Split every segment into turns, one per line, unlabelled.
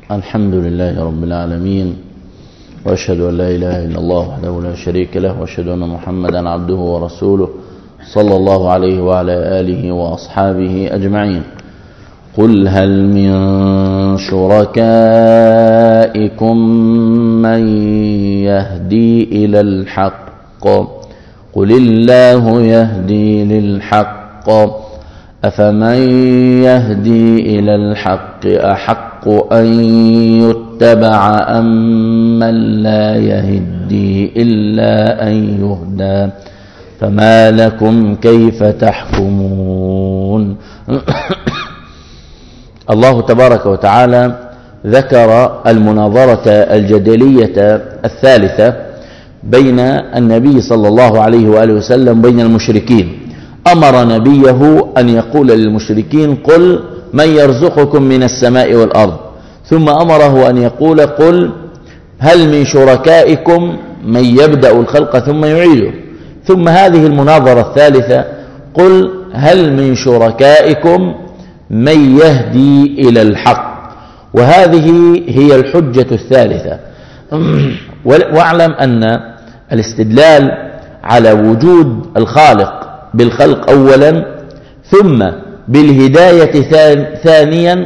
الحمد لله رب العالمين، وأشهد أن لا إله إلا الله وحده لا شريك له، وأشهد أن محمدا عبده ورسوله صلى الله عليه وعلى آله وأصحابه أجمعين. قل هل من شركائكم من يهدي إلى الحق قل الله يهدي للحق أفمن يهدي إلى الحق أحق أن يتبع أم من لا يهدي إلا أن يهدى فما لكم كيف تحكمون. الله تبارك وتعالى ذكر المناظرة الجدلية الثالثة بين النبي صلى الله عليه وآله وسلم بين المشركين. أمر نبيه أن يقول للمشركين قل من يرزقكم من السماء والأرض، ثم أمره أن يقول قل هل من شركائكم من يبدأ الخلق ثم يعيده، ثم هذه المناظرة الثالثة قل هل من شركائكم من يهدي إلى الحق، وهذه هي الحجة الثالثة. واعلم أن الاستدلال على وجود الخالق بالخلق أولا ثم بالهداية ثانيا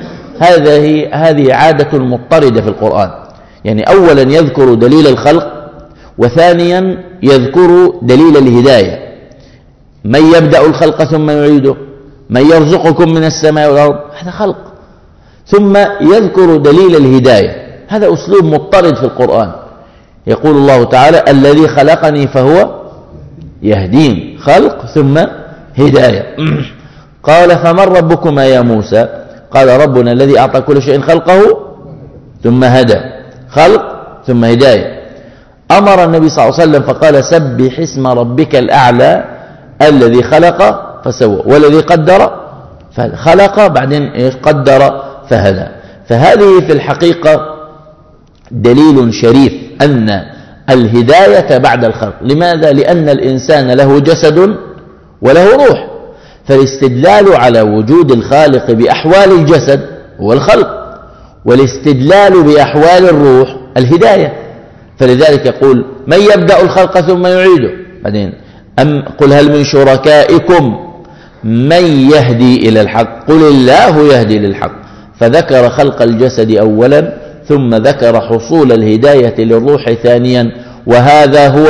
هذه عادة مضطردة في القرآن، يعني أولا يذكر دليل الخلق وثانيا يذكر دليل الهداية. من يبدأ الخلق ثم يعيده، من يرزقكم من السماء والأرض، هذا خلق، ثم يذكر دليل الهداية. هذا أسلوب مضطرد في القرآن. يقول الله تعالى الذي خلقني فهو يهدين، خلق ثم هداية. قال فمن ربكما يا موسى؟ قال ربنا الذي أعطى كل شيء خلقه ثم هدى، خلق ثم هداية. أمر النبي صلى الله عليه وسلم فقال سبح اسم ربك الأعلى الذي خلق فسوى والذي قدر فخلق بعدين قدر فهدى. فهذه في الحقيقة دليل شريف أن الهداية بعد الخلق. لماذا؟ لأن الإنسان له جسد وله روح، فالاستدلال على وجود الخالق بأحوال الجسد هو الخلق، والاستدلال بأحوال الروح الهداية. فلذلك يقول من يبدأ الخلق ثم يعيده، بعدين قل هل من شركائكم من يهدي إلى الحق قل الله يهدي للحق، فذكر خلق الجسد أولا ثم ذكر حصول الهداية للروح ثانيا. وهذا هو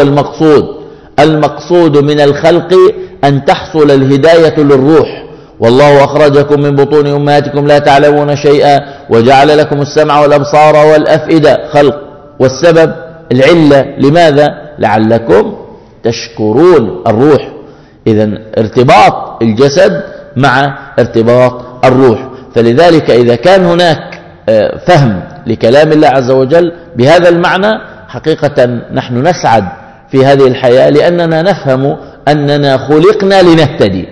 المقصود من الخلق أن تحصل الهداية للروح. والله أخرجكم من بطون أمهاتكم لا تعلمون شيئا وجعل لكم السمع والأبصار والأفئدة، خلق، والسبب العلة، لماذا؟ لعلكم تشكرون، الروح. إذن ارتباط الجسد مع ارتباط الروح. فلذلك إذا كان هناك فهم لكلام الله عز وجل بهذا المعنى، حقيقة نحن نسعد في هذه الحياة، لأننا نفهم أننا خلقنا لنهتدي،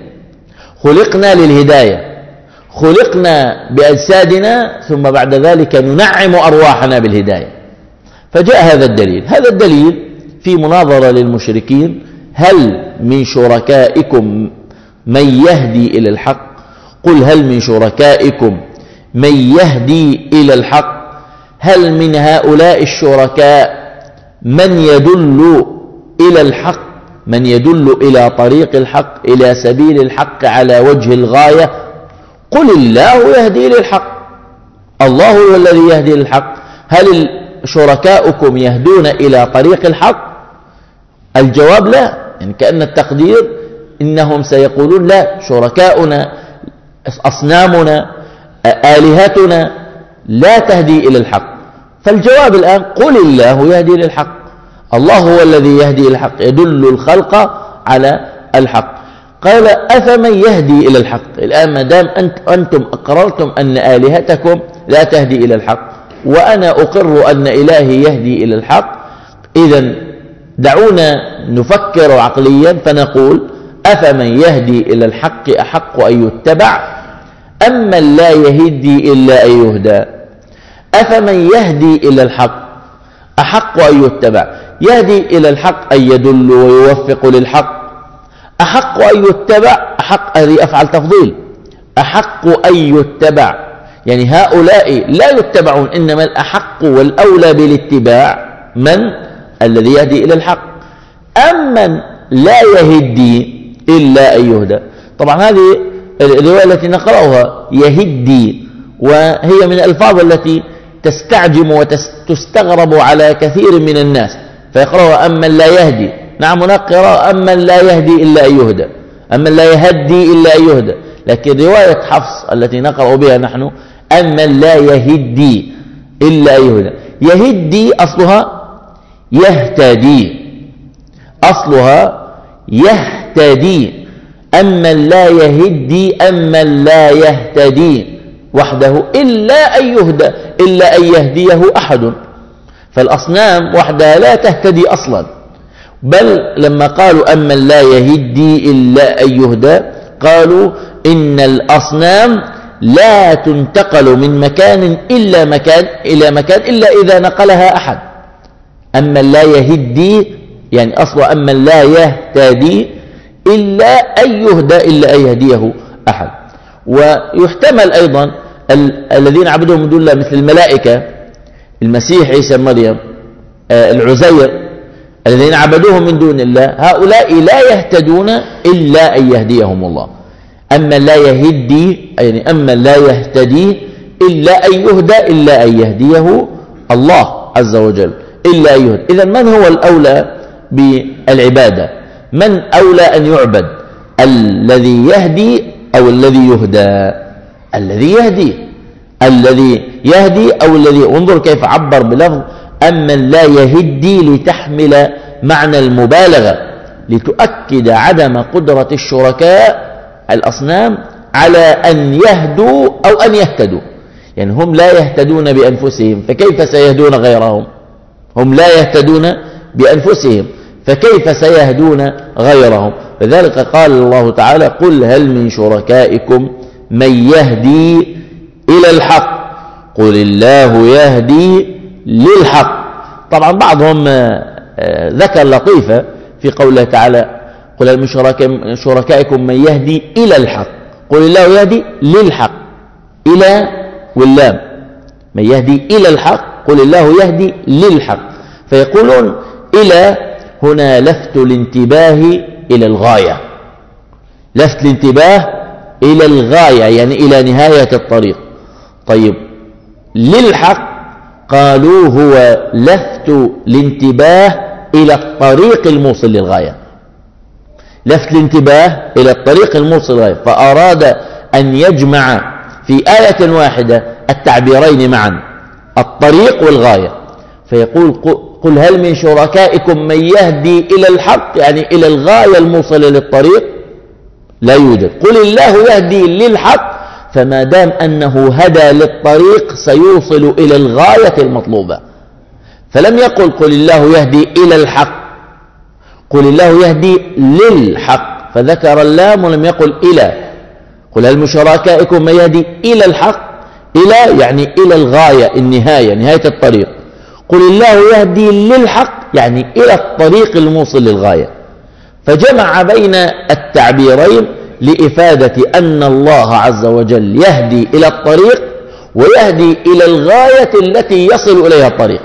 خلقنا للهداية، خلقنا بأجسادنا ثم بعد ذلك ننعم أرواحنا بالهداية. فجاء هذا الدليل في مناظرة للمشركين هل من شركائكم من يهدي إلى الحق قل هل من شركائكم من يهدي إلى الحق، هل من هؤلاء الشركاء من يدل إلى الحق، من يدل إلى طريق الحق، إلى سبيل الحق على وجه الغاية؟ قل الله يهدي للحق، الله هو الذي يهدي للحق. هل شركاؤكم يهدون إلى طريق الحق؟ الجواب لا، يعني كأن التقدير إنهم سيقولون لا، شركاؤنا أصنامنا آلهتنا لا تهدي إلى الحق. فالجواب الآن قل الله يهدي للحق، الله هو الذي يهدي الحق، يدل الخلق على الحق. قال أفمن يهدي إلى الحق؟ الآن ما دام أنتم أقررتم أن آلهتكم لا تهدي إلى الحق وأنا أقر أن إلهي يهدي إلى الحق، إذن دعونا نفكر عقليا فنقول أفمن يهدي إلى الحق أحق أن يتبع أم من لا يهدي إلا أن يهدى؟ أفمن يهدي إلى الحق أحق أن يتبع، يهدي إلى الحق أن يدل ويوفق للحق، أحق أن يتبع، أحق هذه أفعل تفضيل، أحق أن يتبع يعني هؤلاء لا يتبعون، إنما الأحق والأولى بالاتباع من؟ الذي يهدي إلى الحق. أمن لا يهدي إلا أن يهدى. طبعا هذه الرواية التي نقرأها يهدي، وهي من الألفاظ التي تستعجم وتستغرب على كثير من الناس، فيقرأها أمن لا يهدي. نعم، هناك قراءة أمن لا يهدي إلا أن يهدى، أمن لا يهدي إلا أن يهدى. لكن رواية حفص التي نقرأ بها نحن أمن لا يهدي إلا أن يهدى. يهدي أصلها يهتدي، أصلها يهتدي. أمن لا يهدي، أمن لا يهتدي وحده إلا أن يهدى، إلا أن يهديه أحد. فالأصنام وحدها لا تهتدي أصلا، بل لما قالوا أمن لا يهدي إلا أن يهدى قالوا إن الأصنام لا تنتقل من مكان إلى مكان إلا إذا نقلها أحد. أمن لا يهدي يعني أصله أمن لا يهتدي إلا أن يهدى، إلا أن يهديه أحد. ويحتمل أيضا الذين عبدوهم من دون الله مثل الملائكة، المسيح عيسى مريم، العزير، الذين عبدوهم من دون الله، هؤلاء لا يهتدون إلا أن يهديهم الله. أما لا يهدي يعني أما لا يهتدي إلا أن يهدى، إلا أن يهديه الله عز وجل، إلا أن يهدى. إذن من هو الأولى بالعبادة؟ من أولى أن يعبد؟ الذي يهدي أو الذي يهدى؟ الذي يهدي، الذي يهدي أو الذي. انظر كيف عبر بلفظ أمن لا يهدي لتحمل معنى المبالغة، لتؤكد عدم قدرة الشركاء الأصنام على أن يهدوا أو أن يهتدوا. يعني هم لا يهتدون بأنفسهم، فكيف سيهدون غيرهم؟ هم لا يهتدون بأنفسهم، فكيف سيهدون غيرهم؟ لذلك قال الله تعالى قل هل من شركائكم من يهدي إلى الحق قل الله يهدي للحق. طبعا بعضهم ذكر لطيفة في قوله تعالى قل هل من شركائكم من يهدي إلى الحق قل الله يهدي للحق، إلى واللام، من يهدي إلى الحق قل الله يهدي للحق. فيقولون إلى هنا لفت الانتباه إلى الغاية، لفت الانتباه إلى الغاية يعني إلى نهاية الطريق. طيب للحق قالوا هو لفت الانتباه إلى الطريق الموصل للغاية، لفت الانتباه إلى الطريق الموصل للغاية. فأراد أن يجمع في آية واحدة التعبيرين معا، الطريق والغاية. فيقول قل هل من شركائكم من يهدي إلى الحق يعني إلى الغاية الموصلة للطريق؟ لا يوجد. قل الله يهدي للحق، فما دام أنه هدى للطريق سيوصل إلى الغاية المطلوبة. فلم يقل قل الله يهدي إلى الحق، قل الله يهدي للحق، فذكر اللام ولم يقل إلى. قل هل من شركائكم من يهدي إلى الحق، إلى يعني إلى الغاية، النهاية، نهاية الطريق. قل الله يهدي للحق يعني إلى الطريق الموصل للغاية. فجمع بين التعبيرين لإفادة أن الله عز وجل يهدي إلى الطريق ويهدي إلى الغاية التي يصل إليها الطريق.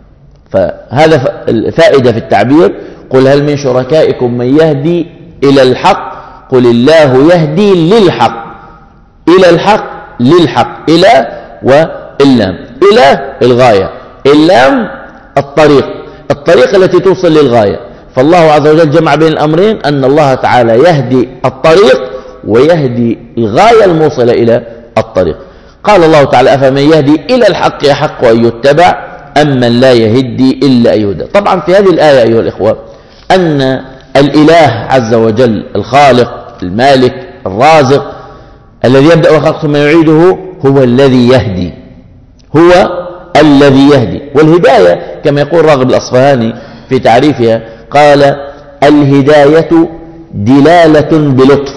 فهذا الفائدة في التعبير قل هل من شركائكم من يهدي إلى الحق قل الله يهدي للحق، إلى الحق للحق، إلى واللام، إلى الغاية، اللام الطريق، الطريق التي توصل للغاية. فالله عز وجل جمع بين الأمرين أن الله تعالى يهدي الطريق ويهدي الغاية الموصلة إلى الطريق. قال الله تعالى أفمن يهدي إلى الحق يحق أن يتبع أمن لا يهدي إلا أن يهدى. طبعا في هذه الآية أيها الإخوة أن الإله عز وجل الخالق المالك الرازق الذي يبدأ الخلق ثم يعيده هو الذي يهدي، هو الذي يهدي. والهداية كما يقول راغب الأصفهاني في تعريفها قال الهداية دلالة بلطف.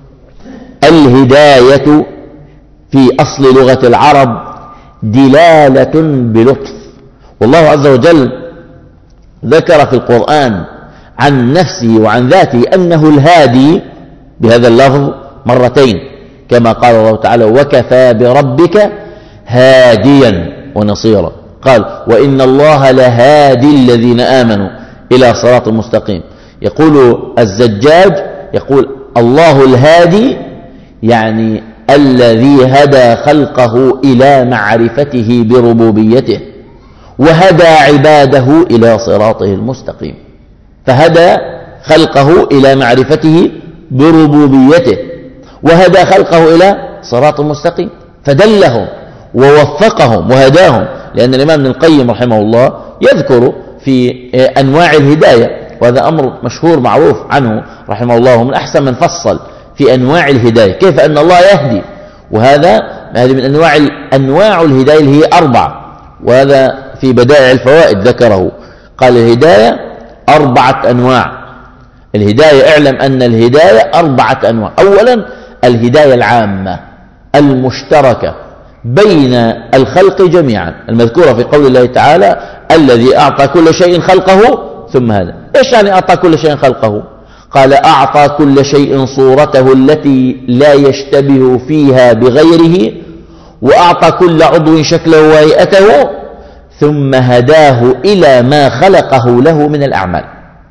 الهداية في أصل لغة العرب دلالة بلطف. والله عز وجل ذكر في القرآن عن نفسه وعن ذاته أنه الهادي بهذا اللفظ مرتين، كما قال الله تعالى وكفى بربك هاديا ونصيرا. قال وإن الله لهادي الذين آمنوا إلى صراط مستقيم. يقول الزجاج يقول الله الهادي يعني الذي هدى خلقه إلى معرفته بربوبيته وهدى عباده إلى صراطه المستقيم. فهدى خلقه إلى معرفته بربوبيته وهدى خلقه إلى صراط مستقيم، فدلهم ووفقهم وهداهم. لأن الإمام ابن القيم رحمه الله يذكر في أنواع الهداية، وهذا أمر مشهور معروف عنه رحمه الله، من أحسن من فصل في أنواع الهداية كيف أن الله يهدي. وهذه من أنواع الهداية اللي هي 4، وهذا في بدائع الفوائد ذكره. قال الهداية 4 أنواع. الهداية اعلم أن الهداية 4 أنواع. أولا الهداية العامة المشتركة بين الخلق جميعا المذكورة في قول الله تعالى الذي أعطى كل شيء خلقه ثم هدى. إيش يعني أعطى كل شيء خلقه؟ قال أعطى كل شيء صورته التي لا يشتبه فيها بغيره، وأعطى كل عضو شكله وهيئته، ثم هداه إلى ما خلقه له من الأعمال.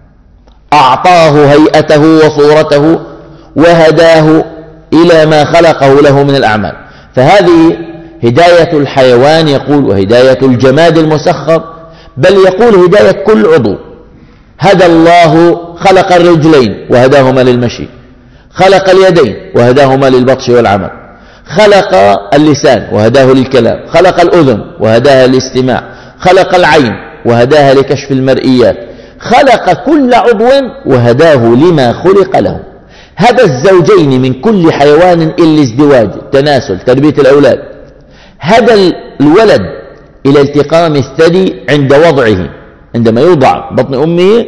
أعطاه هيئته وصورته وهداه إلى ما خلقه له من الأعمال. فهذه هداية الحيوان يقول، وهداية الجماد المسخر، بل يقول هداية كل عضو. هدى الله خلق الرجلين وهداهما للمشي، خلق اليدين وهداهما للبطش والعمل، خلق اللسان وهداه للكلام، خلق الأذن وهداها للاستماع، خلق العين وهداها لكشف المرئيات، خلق كل عضو وهداه لما خلق له. هدى الزوجين من كل حيوان إلا الازدواج، التناسل، تربية الأولاد. هدى الولد إلى التقام الثدي عند وضعه، عندما يوضع بطن أمه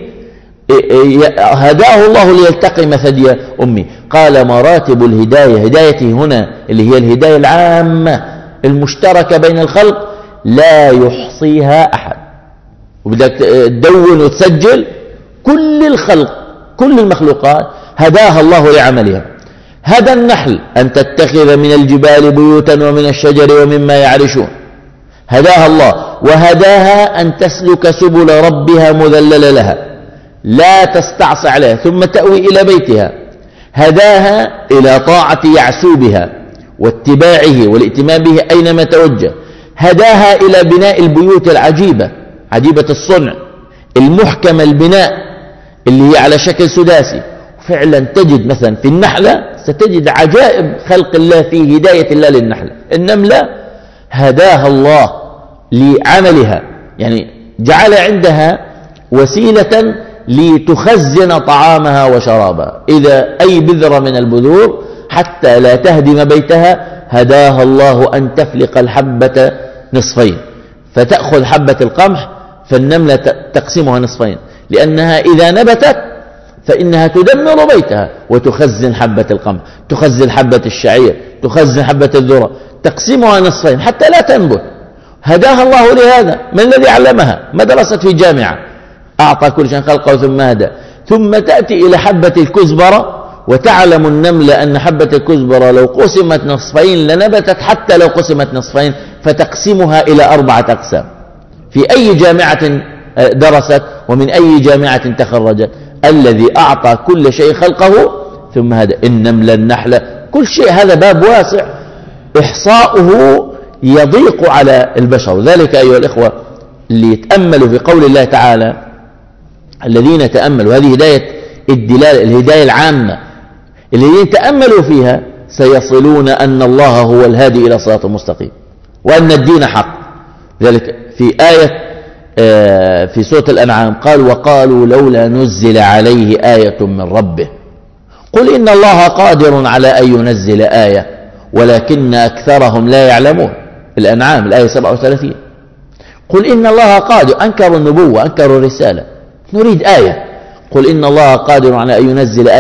هداه الله ليلتقم ثدي أمه. قال مراتب الهداية، هدايته هنا اللي هي الهداية العامة المشتركة بين الخلق لا يحصيها أحد. وبدك تدون وتسجل كل الخلق، كل المخلوقات هداها الله لعملها. هدى النحل أن تتخذ من الجبال بيوتا ومن الشجر ومما يعرشون، هداها الله. وهداها أن تسلك سبل ربها مذلل لها لا تستعصي عليها ثم تأوي إلى بيتها. هداها إلى طاعة يعسوبها واتباعه والائتمام به أينما توجه. هداها إلى بناء البيوت العجيبة، عجيبة الصنع، المحكم البناء، اللي هي على شكل سداسي. فعلا تجد مثلا في النحلة ستجد عجائب خلق الله في هداية الله للنحلة. النملة هداها الله لعملها، يعني جعل عندها وسيلة لتخزن طعامها وشرابها. إذا أي بذرة من البذور حتى لا تهدم بيتها هداها الله أن تفلق الحبة نصفين، فتأخذ حبة القمح فالنملة تقسمها نصفين، لأنها إذا نبتت فإنها تدمر بيتها وتخزن حبة القمح، تخزن حبة الشعير، تخزن حبة الذرة، تقسمها نصفين حتى لا تنبت. هداها الله لهذا. من الذي علمها؟ ما درست في جامعة. أعطى كل شيء خلقه ثم هدى. ثم تأتي إلى حبة الكزبرة، وتعلم النملة أن حبة الكزبرة لو قسمت نصفين لنبتت حتى لو قسمت نصفين، فتقسمها إلى 4 أقسام. في أي جامعة درست ومن أي جامعة تخرجت؟ الذي أعطى كل شيء خلقه ثم هدى. النملة، النحلة، كل شيء. هذا باب واسع إحصاؤه يضيق على البشر. ذلك أيها الإخوة اللي يتأملوا في قول الله تعالى الذين تأملوا، هذه هداية الدلالة، الهداية العامة، الذين يتأملوا فيها سيصلون أن الله هو الهادي إلى صراط مستقيم وأن الدين حق. ذلك في آية في سورة الأنعام قال وقالوا لولا نزل عليه آية من ربه قل إن الله قادر على أن ينزل آية ولكن أكثرهم لا يعلمون. الأنعام الآية 37. قل إن الله قادر، أنكروا النبوة، أنكروا الرسالة، نريد آية. قل إن الله قادر على أن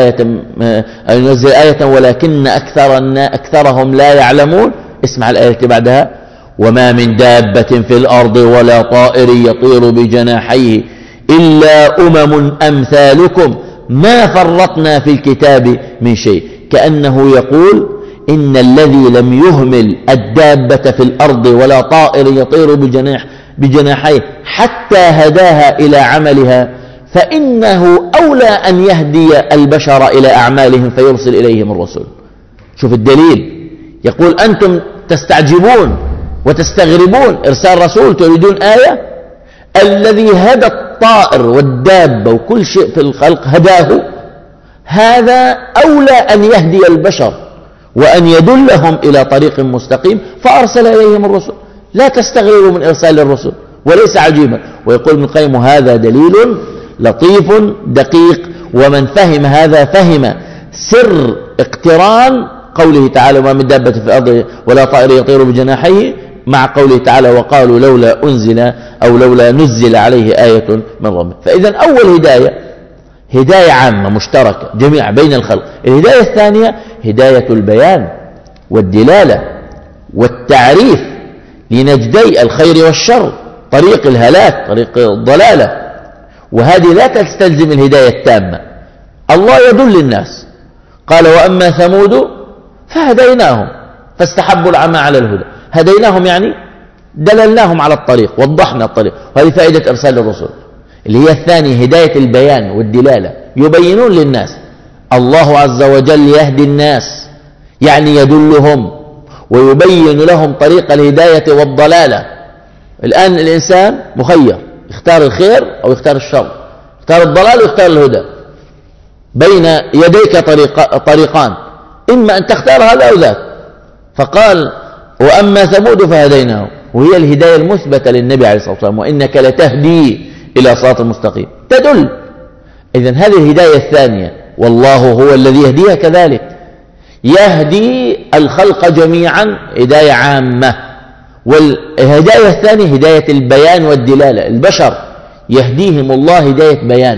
ينزل آية ولكن أكثرهم لا يعلمون. اسمع الآية بعدها وما من دابة في الأرض ولا طائر يطير بجناحيه إلا أمم أمثالكم ما فرطنا في الكتاب من شيء. كأنه يقول إن الذي لم يهمل الدابة في الأرض ولا طائر يطير بجناحيه حتى هداها إلى عملها فإنه أولى أن يهدي البشر إلى أعمالهم فيرسل إليهم الرسل. شوف الدليل، يقول أنتم تستعجبون وتستغربون إرسال رسول، تريدون آية. الذي هدى الطائر والدابة وكل شيء في الخلق هداه، هذا أولى أن يهدي البشر وأن يدلهم إلى طريق مستقيم فأرسل إليهم الرسل. لا تستغربوا من إرسال الرسل، وليس عجيبا. ويقول ابن القيم هذا دليل لطيف دقيق، ومن فهم هذا فهم سر اقتران قوله تعالى وما من دابة في الأرض ولا طائر يطير بجناحيه مع قوله تعالى وقالوا لولا أنزل أو لولا نزل عليه آية من ربه. فإذا أول هداية عامة مشتركة جميع بين الخلق. الهداية الثانية هداية البيان والدلالة والتعريف لنجدي الخير والشر، طريق الهلاك طريق الضلالة، وهذه لا تستلزم الهداية التامة. الله يدل الناس، قال وأما ثمود فهديناهم فاستحبوا العمى على الهدى. هديناهم يعني دللناهم على الطريق، وضحنا الطريق، وهذه فائدة إرسال الرسل اللي هي الثانية، هداية البيان والدلالة، يبينون للناس. الله عز وجل يهدي الناس يعني يدلهم ويبين لهم طريق الهداية والضلالة. الآن الإنسان مخير، يختار الخير أو يختار الشر، يختار الضلال ويختار الهدى. بين يديك طريقان، إما أن تختار هذا أو ذاك. فقال وأما ثمود فهديناهم، وهي الهداية المثبتة للنبي عليه الصلاة والسلام، وإنك لتهدي إلى صراط مستقيم، تدل. إذن هذه الهداية الثانية، والله هو الذي يهديها كذلك، يهدي الخلق جميعا هداية عامة. والهداية الثانية هداية البيان والدلالة، البشر يهديهم الله هداية بيان،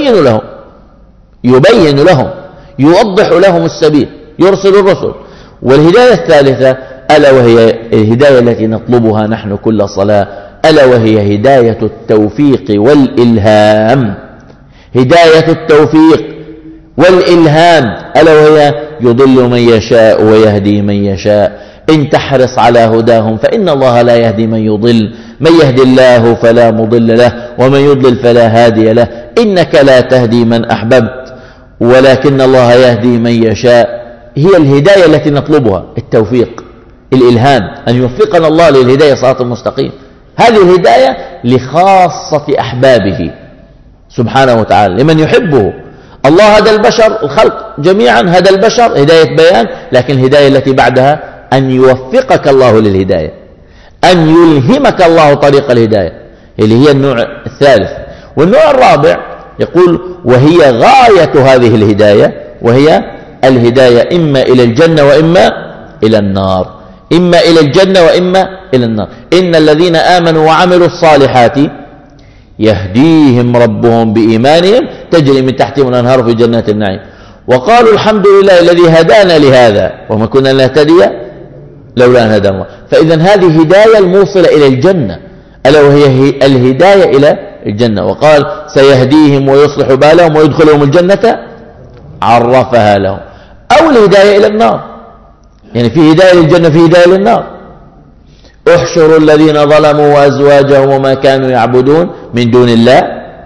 يبين لهم يوضح لهم السبيل، يرسل الرسل. والهداية الثالثة ألا وهي الهداية التي نطلبها نحن كل صلاة، ألا وهي هداية التوفيق والإلهام. هداية التوفيق والإلهام ألا وهي يضل من يشاء ويهدي من يشاء. إن تحرص على هداهم فإن الله لا يهدي من يضل، من يهدي الله فلا مضل له ومن يضلل فلا هادي له. إنك لا تهدي من أحببت ولكن الله يهدي من يشاء. هي الهداية التي نطلبها، التوفيق، الإلهام، أن يوفقنا الله للهداية صراط المستقيم. هذه الهداية لخاصة أحبابه سبحانه وتعالى، لمن يحبه. الله هدى البشر، الخلق جميعا هدى البشر هداية بيان، لكن الهداية التي بعدها أن يوفقك الله للهداية، أن يلهمك الله طريق الهداية، اللي هي النوع الثالث. والنوع الرابع يقول وهي غاية هذه الهداية، وهي الهداية إما إلى الجنة وإما إلى النار، إما إلى الجنة وإما إلى النار. إن الذين آمنوا وعملوا الصالحات يهديهم ربهم بإيمانهم تجري من تحتهم الأنهار في جنات النعيم. وقالوا الحمد لله الذي هدانا لهذا وما كنا لنهتدي لولا أن هدانا الله. فإذا هذه هداية الموصلة إلى الجنة، ألا وهي الهداية إلى الجنة. وقال سيهديهم ويصلح بالهم ويدخلهم الجنة عرفها لهم. أو الهداية إلى النار، يعني في هداية للجنة في هداية للنار. احشروا الذين ظلموا وأزواجهم وما كانوا يعبدون من دون الله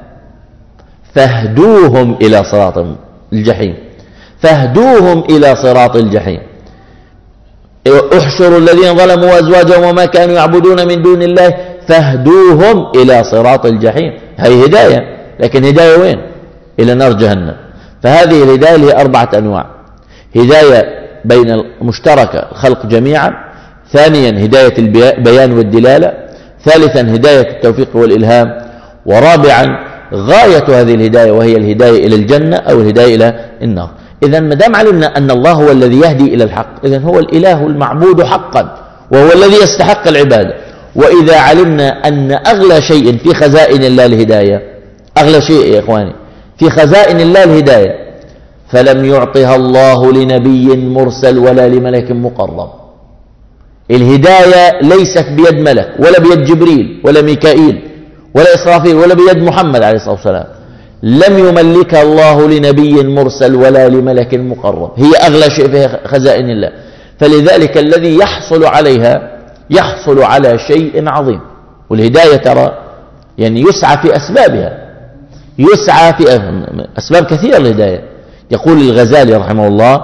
فاهدوهم إلى صراط الجحيم، فاهدوهم إلى صراط الجحيم. احشروا الذين ظلموا وأزواجهم وما كانوا يعبدون من دون الله فاهدوهم إلى صراط الجحيم. هذه هداية، لكن هداية وين؟ إلى نار جهنم. فهذه الهداية هي 4 أنواع: هداية بين المشتركة الخلق جميعا، ثانيا هداية البيان والدلالة، ثالثا هداية التوفيق والإلهام، ورابعا غاية هذه الهداية وهي الهداية إلى الجنة أو الهداية إلى النار. إذن ما دام علمنا أن الله هو الذي يهدي إلى الحق، إذن هو الإله المعبود حقا وهو الذي يستحق العبادة. وإذا علمنا أن أغلى شيء في خزائن الله الهداية، أغلى شيء يا إخواني في خزائن الله الهداية، فلم يعطها الله لنبي مرسل ولا لملك مقرب. الهداية ليست بيد ملك ولا بيد جبريل ولا ميكائيل ولا إسرافيل ولا بيد محمد عليه الصلاة والسلام. لم يملكها الله لنبي مرسل ولا لملك مقرب، هي أغلى شيء في خزائن الله. فلذلك الذي يحصل عليها يحصل على شيء عظيم. والهداية ترى يعني يسعى في أسبابها، يسعى في أسباب كثيرة للهداية. يقول الغزالي رحمه الله: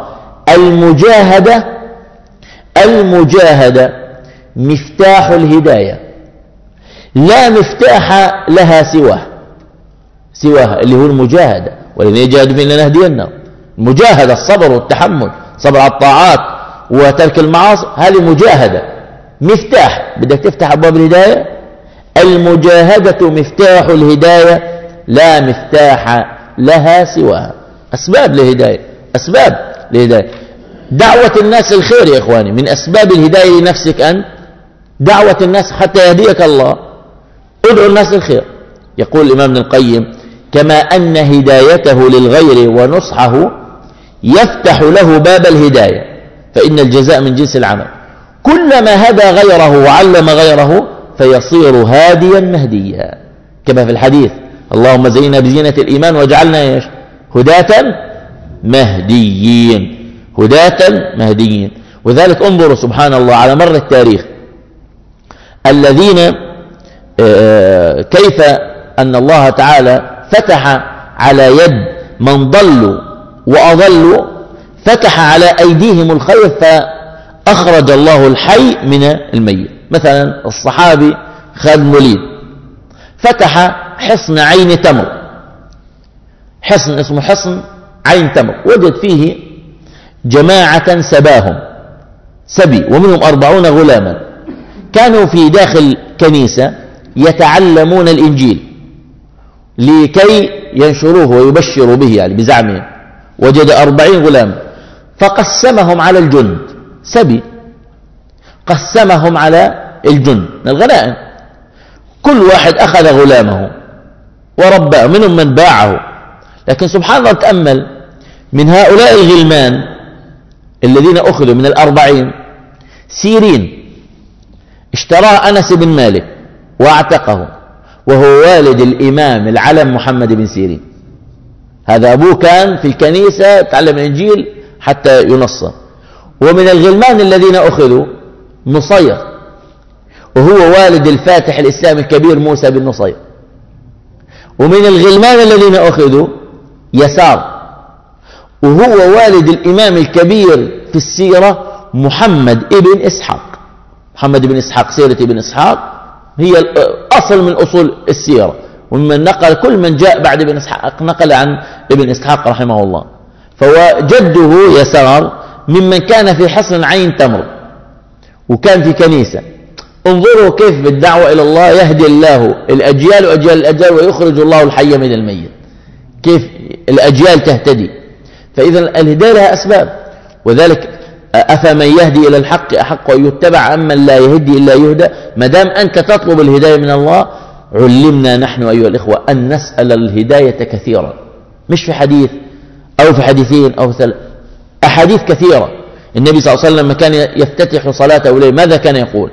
المجاهدة مفتاح الهداية، لا مفتاح لها سواها اللي هو المجاهدة. والذين يجاهدوا فينا لنهدينهم. المجاهدة الصبر والتحمل، صبر على الطاعات وترك المعاصي، هذه مجاهدة. مفتاح، بدك تفتح أبواب الهداية. المجاهدة مفتاح الهداية، لا مفتاح لها سواها. أسباب للهداية، أسباب للهداية. دعوة الناس الخير يا إخواني من أسباب الهداية لنفسك أنت. دعوة الناس حتى يهديك الله، ادعو الناس الخير. يقول الإمام ابن القيم: كما أن هدايته للغير ونصحه يفتح له باب الهداية، فإن الجزاء من جنس العمل. كلما هدى غيره وعلم غيره فيصير هاديا مهديا، كما في الحديث: اللهم زينا بزينة الإيمان واجعلنا هداة مهديين، هداة مهديين. وذلك انظروا سبحان الله على مر التاريخ الذين كيف أن الله تعالى فتح على يد من ضلوا وأضلوا، فتح على أيديهم الخير فأخرج الله الحي من الميت. مثلا الصحابي خالد بن الوليد فتح حصن عين تمر، حصن اسمه حصن عين تمر، وجد فيه جماعة سباهم سبي، ومنهم 40 غلاما كانوا في داخل كنيسة يتعلمون الإنجيل لكي ينشروه ويبشروا به يعني بزعمهم. وجد 40 غلام فقسمهم على الجند، سبي قسمهم على الجند من الغنائم، كل واحد أخذ غلامه ورباه، منهم من باعه. لكن سبحان الله تأمل من هؤلاء الغلمان الذين أخذوا من 40 سيرين اشتراه أنس بن مالك واعتقه، وهو والد الإمام العلم محمد بن سيرين. هذا أبوه كان في الكنيسة تعلم الإنجيل حتى ينصر. ومن الغلمان الذين أخذوا نصير، وهو والد الفاتح الإسلام الكبير موسى بن نصير. ومن الغلمان الذين أخذوا يسار، وهو والد الإمام الكبير في السيرة محمد ابن إسحاق. محمد بن إسحاق، سيرة ابن إسحاق هي أصل من أصول السيرة، ومن نقل كل من جاء بعد ابن إسحاق نقل عن ابن إسحاق رحمه الله. فوجده يسار ممن كان في حصن عين تمر وكان في كنيسة. انظروا كيف بالدعوة إلى الله يهدي الله الأجيال وأجيال الأجيال، ويخرج الله الحي من الميت، كيف الأجيال تهتدي. فإذا الهداية لها أسباب. وذلك أفمن يهدي إلى الحق أحق أن يتبع أمن لا يهدي إلا يهدى. ما دام أنت تطلب الهداية من الله، علمنا نحن أيها الإخوة أن نسأل الهداية كثيرا، مش في حديث أو في حديثين أو ثلاث، أحاديث كثيرة. النبي صلى الله عليه وسلم لما كان يفتتح صلاته إليه ماذا كان يقول؟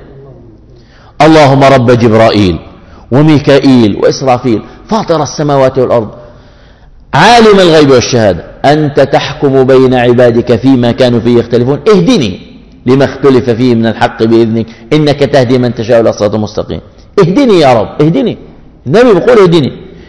اللهم رب جبرائيل وميكائيل وإسرافيل فاطر السماوات والأرض عالم الغيب والشهادة أنت تحكم بين عبادك فيما كانوا فيه يختلفون اهدني لما اختلف فيه من الحق بإذنك إنك تهدي من تشاء إلى صراط مستقيم. اهدني يا رب، اهدني. النبي بيقول اهدني.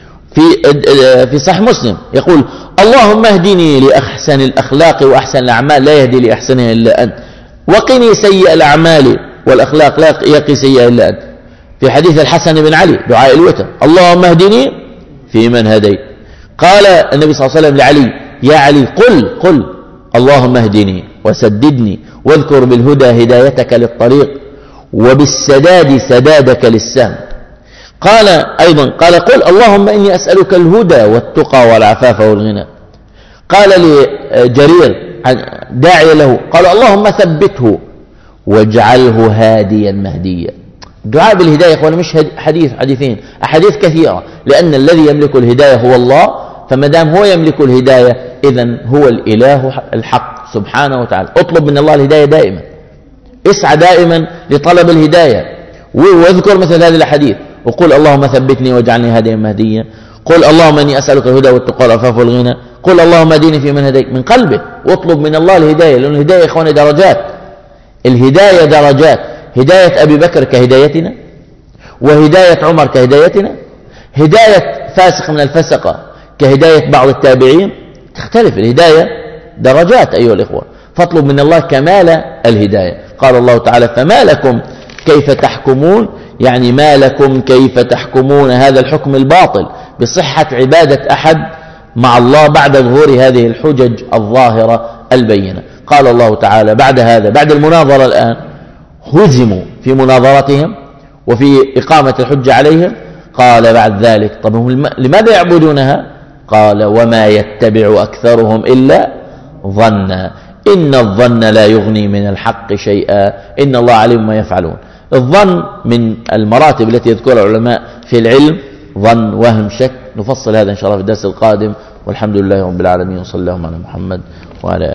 في صحيح مسلم يقول اللهم اهدني لأحسن الأخلاق وأحسن الأعمال لا يهدي لأحسنها إلا أنت، وقني سيء الأعمال والأخلاق لا يقي سيئة إلا أنت. في حديث الحسن بن علي دعاء الوتر اللهم اهدني في من هديت. قال النبي صلى الله عليه وسلم لعلي يا علي قل اللهم اهدني وسددني واذكر بالهدى هدايتك للطريق وبالسداد سدادك للسهم. قال أيضا قل اللهم إني أسألك الهدى والتقى والعفاف والغنى. قال لجرير داعي له قال اللهم ثبته واجعله هاديا مهديا. الدعاء بالهداية يا أخواني مش حديثين، أحاديث كثيرة، لأن الذي يملك الهداية هو الله، فما دام هو يملك الهداية إذن هو الإله الحق سبحانه وتعالى. اطلب من الله الهداية دائما، اسعى دائما لطلب الهداية، واذكر مثل هذه الأحاديث وقل اللهم ثبتني واجعلني هاديا مهديا. قل اللهم إني أسألك الهدى والتقى والعفاف والغنى. قل اللهم اهدني في من هديت من قلبك، واطلب من الله الهداية، لأن الهداية يا إخواني درجات. الهداية درجات، هداية أبي بكر كهدايتنا، وهداية عمر كهدايتنا، هداية فاسق من الفسقة كهداية بعض التابعين، تختلف الهداية درجات أيها الإخوة. فاطلب من الله كمال الهداية. قال الله تعالى فما لكم كيف تحكمون، يعني ما لكم كيف تحكمون هذا الحكم الباطل بصحة عبادة أحد مع الله بعد ظهور هذه الحجج الظاهرة البينة. قال الله تعالى بعد هذا، بعد المناظرة الآن هزموا في مناظرتهم وفي إقامة الحجة عليهم، قال بعد ذلك طب هم لماذا يعبدونها؟ قال وما يتبع أكثرهم إلا ظنا إن الظن لا يغني من الحق شيئا إن الله عليم ما يفعلون. الظن من المراتب التي يذكرها العلماء في العلم، ظن، وهم، شك. نفصل هذا إن شاء الله في الدرس القادم، والحمد لله رب العالمين، وصلى الله على محمد وعلى